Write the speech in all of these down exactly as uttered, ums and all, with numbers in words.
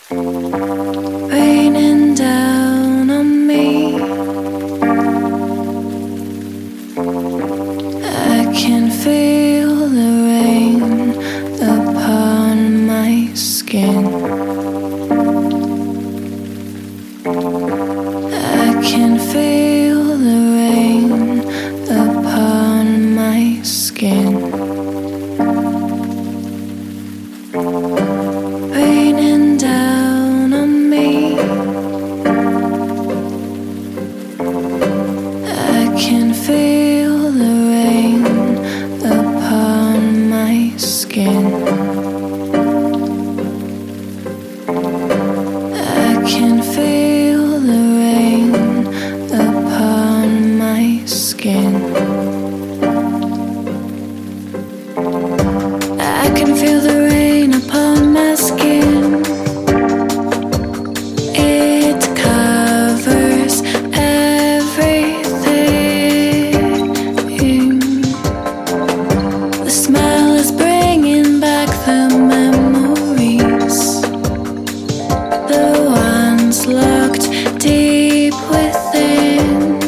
raining down on me. I can feel the rain upon my skin. I can feel the rain upon my skin. Raining down on me. I can feel the rain upon my skin. I can feel the rain upon my skin. I can feel the rain upon my skin. It covers everything. The smell is bringing back the memories, the ones locked deep within.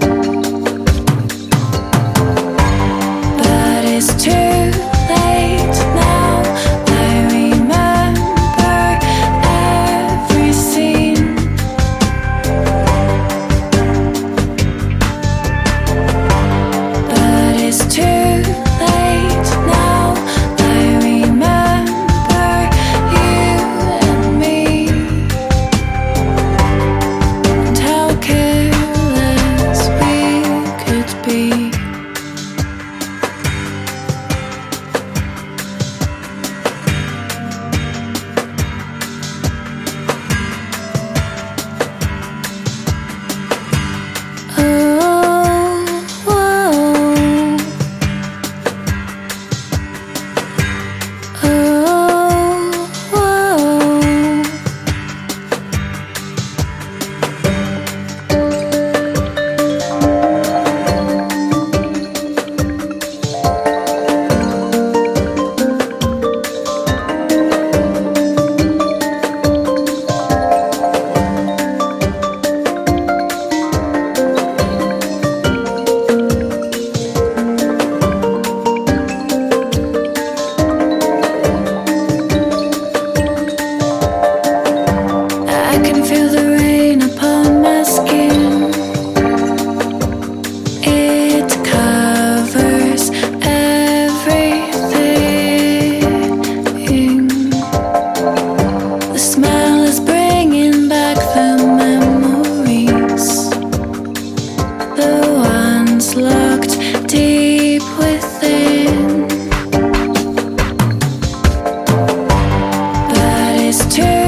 But it's too late now. I remember every scene. But it's too late now. I remember you and me, and how careless we could be. Oh, whoa. Oh, whoa. I can feel the rain upon my skin. It covers everything. The smell is bringing back the memories, the ones locked deep within. But it's too